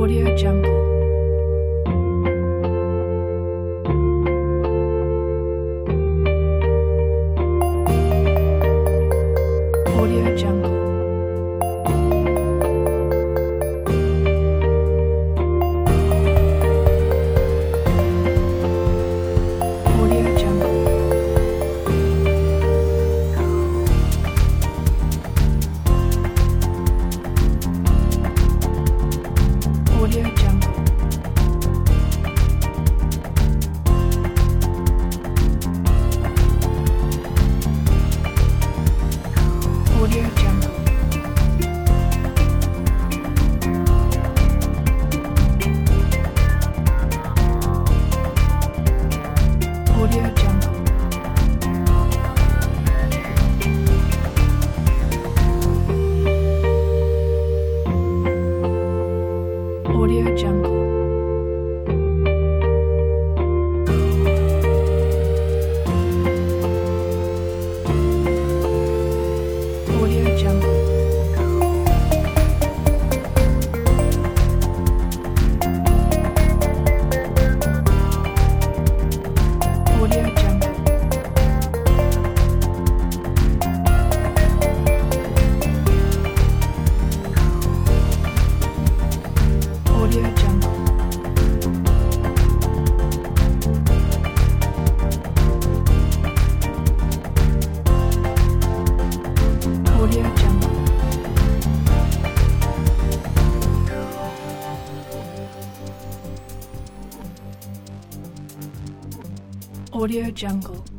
Audio Jungle. Audio Jungle. Audio Jungle. Audio Jungle. Audio Jungle. Audio Jungle. Audio Jungle. Audio Jungle. Audio Jungle. Audio Jungle. Audio Jungle. Audio Jungle.